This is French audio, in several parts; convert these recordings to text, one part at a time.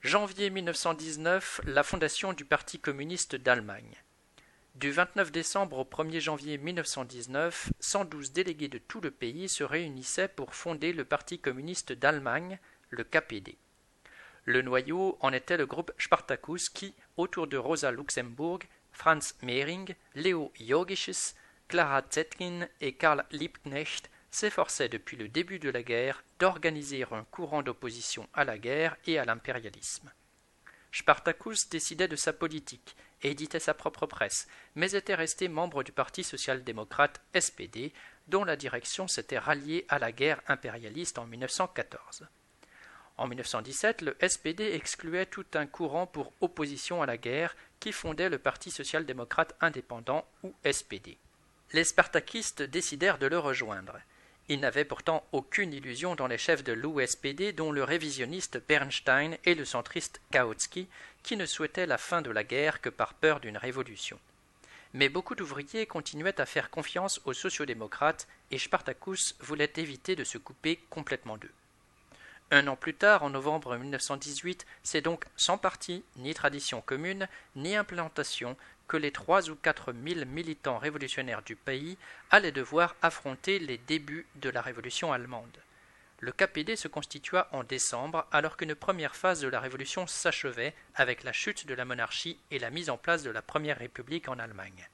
Janvier 1919, la fondation du Parti communiste d'Allemagne. Du 29 décembre au 1er janvier 1919, 112 délégués de tout le pays se réunissaient pour fonder le Parti communiste d'Allemagne, le KPD. Le noyau en était le groupe Spartacus qui, autour de Rosa Luxemburg, Franz Mehring, Leo Jogiches, Clara Zetkin et Karl Liebknecht, s'efforçait depuis le début de la guerre d'organiser un courant d'opposition à la guerre et à l'impérialisme. Spartacus décidait de sa politique, éditait sa propre presse, mais était resté membre du Parti social-démocrate SPD, dont la direction s'était ralliée à la guerre impérialiste en 1914. En 1917, le SPD excluait tout un courant pour opposition à la guerre qui fondait le Parti social-démocrate indépendant ou SPD. Les spartakistes décidèrent de le rejoindre. Ils n'avaient pourtant aucune illusion dans les chefs de l'USPD, dont le révisionniste Bernstein et le centriste Kautsky, qui ne souhaitaient la fin de la guerre que par peur d'une révolution. Mais beaucoup d'ouvriers continuaient à faire confiance aux sociodémocrates et Spartacus voulait éviter de se couper complètement d'eux. Un an plus tard, en novembre 1918, c'est donc sans parti, ni tradition commune, ni implantation, que les 3 ou 4 000 militants révolutionnaires du pays allaient devoir affronter les débuts de la révolution allemande. Le KPD se constitua en décembre, alors qu'une première phase de la révolution s'achevait avec la chute de la monarchie et la mise en place de la Première République en Allemagne.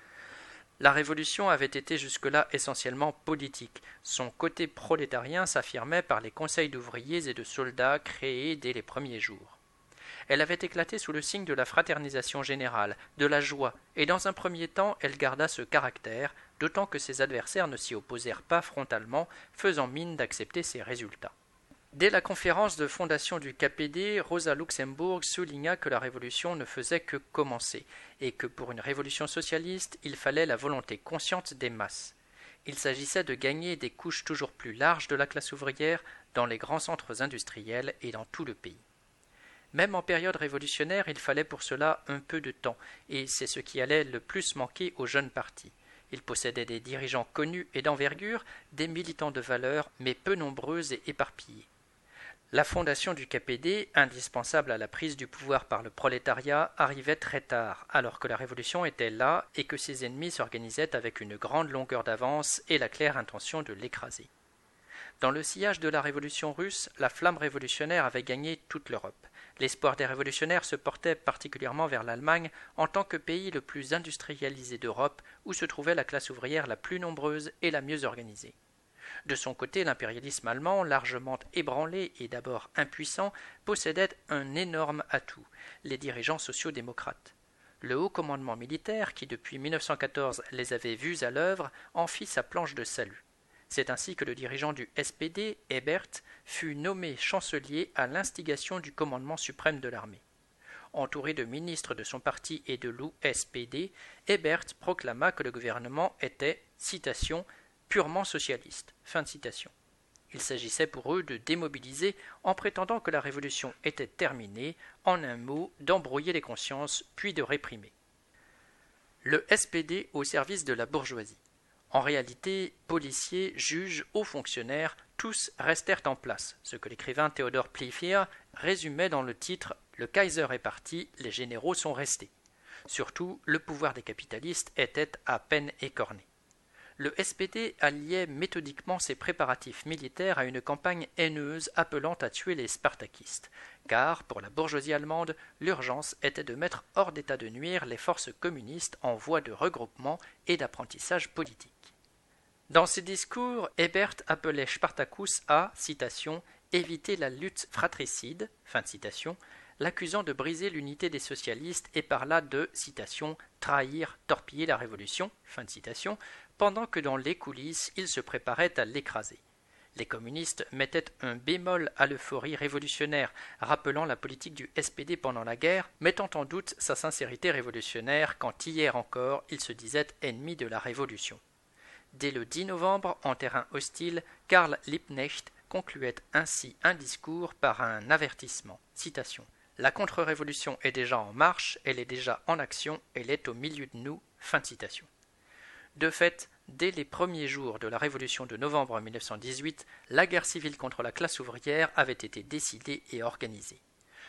La révolution avait été jusque-là essentiellement politique. Son côté prolétarien s'affirmait par les conseils d'ouvriers et de soldats créés dès les premiers jours. Elle avait éclaté sous le signe de la fraternisation générale, de la joie, et dans un premier temps elle garda ce caractère, d'autant que ses adversaires ne s'y opposèrent pas frontalement, faisant mine d'accepter ses résultats. Dès la conférence de fondation du KPD, Rosa Luxemburg souligna que la révolution ne faisait que commencer, et que pour une révolution socialiste, il fallait la volonté consciente des masses. Il s'agissait de gagner des couches toujours plus larges de la classe ouvrière dans les grands centres industriels et dans tout le pays. Même en période révolutionnaire, il fallait pour cela un peu de temps, et c'est ce qui allait le plus manquer au jeune parti. Il possédait des dirigeants connus et d'envergure, des militants de valeur, mais peu nombreux et éparpillés. La fondation du KPD, indispensable à la prise du pouvoir par le prolétariat, arrivait très tard, alors que la révolution était là et que ses ennemis s'organisaient avec une grande longueur d'avance et la claire intention de l'écraser. Dans le sillage de la révolution russe, la flamme révolutionnaire avait gagné toute l'Europe. L'espoir des révolutionnaires se portait particulièrement vers l'Allemagne en tant que pays le plus industrialisé d'Europe, où se trouvait la classe ouvrière la plus nombreuse et la mieux organisée. De son côté, l'impérialisme allemand, largement ébranlé et d'abord impuissant, possédait un énorme atout, les dirigeants sociaux-démocrates. Le haut commandement militaire, qui depuis 1914 les avait vus à l'œuvre, en fit sa planche de salut. C'est ainsi que le dirigeant du SPD, Ebert, fut nommé chancelier à l'instigation du commandement suprême de l'armée. Entouré de ministres de son parti et de l'USPD, Ebert proclama que le gouvernement était, citation, purement socialiste. Fin de citation. Il s'agissait pour eux de démobiliser en prétendant que la révolution était terminée, en un mot, d'embrouiller les consciences, puis de réprimer. Le SPD au service de la bourgeoisie. En réalité, policiers, juges, hauts fonctionnaires, tous restèrent en place, ce que l'écrivain Theodor Pfeffer résumait dans le titre « Le Kaiser est parti, les généraux sont restés ». Surtout, le pouvoir des capitalistes était à peine écorné. Le SPD alliait méthodiquement ses préparatifs militaires à une campagne haineuse appelant à tuer les spartakistes, car, pour la bourgeoisie allemande, l'urgence était de mettre hors d'état de nuire les forces communistes en voie de regroupement et d'apprentissage politique. Dans ses discours, Ebert appelait Spartacus à, citation, « éviter la lutte fratricide », fin de citation, l'accusant de briser l'unité des socialistes et par là de, citation, « trahir, torpiller la révolution », fin de citation, pendant que dans les coulisses, il se préparait à l'écraser. Les communistes mettaient un bémol à l'euphorie révolutionnaire, rappelant la politique du SPD pendant la guerre, mettant en doute sa sincérité révolutionnaire quand hier encore il se disait ennemi de la révolution. Dès le 10 novembre, en terrain hostile, Karl Liebknecht concluait ainsi un discours par un avertissement. Citation. « La contre-révolution est déjà en marche, elle est déjà en action, elle est au milieu de nous. » Fin de citation. De fait, dès les premiers jours de la révolution de novembre 1918, la guerre civile contre la classe ouvrière avait été décidée et organisée.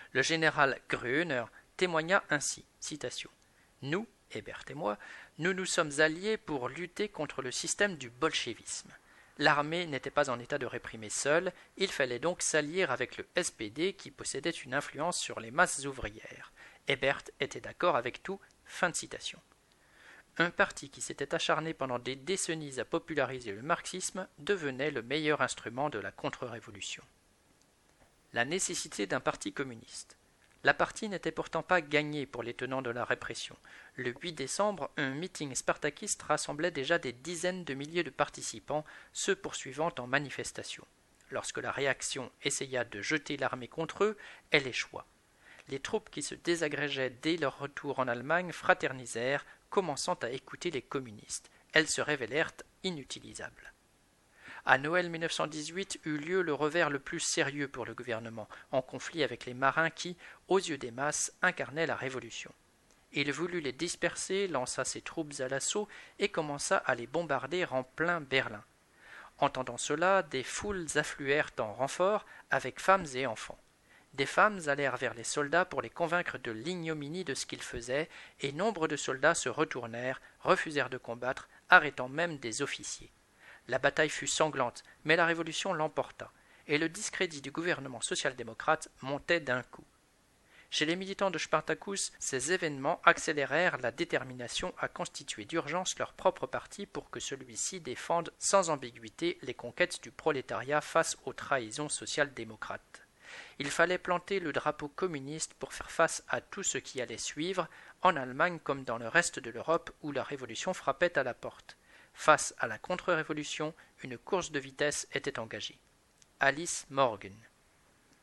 Le général Gröner témoigna ainsi, citation, « Nous, Hébert et moi, nous nous sommes alliés pour lutter contre le système du bolchevisme. L'armée n'était pas en état de réprimer seule, il fallait donc s'allier avec le SPD qui possédait une influence sur les masses ouvrières. Hébert était d'accord avec tout. » Fin de citation. Un parti qui s'était acharné pendant des décennies à populariser le marxisme devenait le meilleur instrument de la contre-révolution. La nécessité d'un parti communiste. La partie n'était pourtant pas gagnée pour les tenants de la répression. Le 8 décembre, un meeting spartakiste rassemblait déjà des dizaines de milliers de participants, se poursuivant en manifestation. Lorsque la réaction essaya de jeter l'armée contre eux, elle échoua. Les troupes qui se désagrégeaient dès leur retour en Allemagne fraternisèrent, commençant à écouter les communistes. Elles se révélèrent inutilisables. À Noël 1918 eut lieu le revers le plus sérieux pour le gouvernement, en conflit avec les marins qui, aux yeux des masses, incarnaient la révolution. Il voulut les disperser, lança ses troupes à l'assaut et commença à les bombarder en plein Berlin. Entendant cela, des foules affluèrent en renfort, avec femmes et enfants. Des femmes allèrent vers les soldats pour les convaincre de l'ignominie de ce qu'ils faisaient, et nombre de soldats se retournèrent, refusèrent de combattre, arrêtant même des officiers. La bataille fut sanglante, mais la révolution l'emporta, et le discrédit du gouvernement social-démocrate montait d'un coup. Chez les militants de Spartacus, ces événements accélérèrent la détermination à constituer d'urgence leur propre parti pour que celui-ci défende sans ambiguïté les conquêtes du prolétariat face aux trahisons social-démocrates. Il fallait planter le drapeau communiste pour faire face à tout ce qui allait suivre, en Allemagne comme dans le reste de l'Europe où la révolution frappait à la porte. Face à la contre-révolution, une course de vitesse était engagée. Alice Morgan.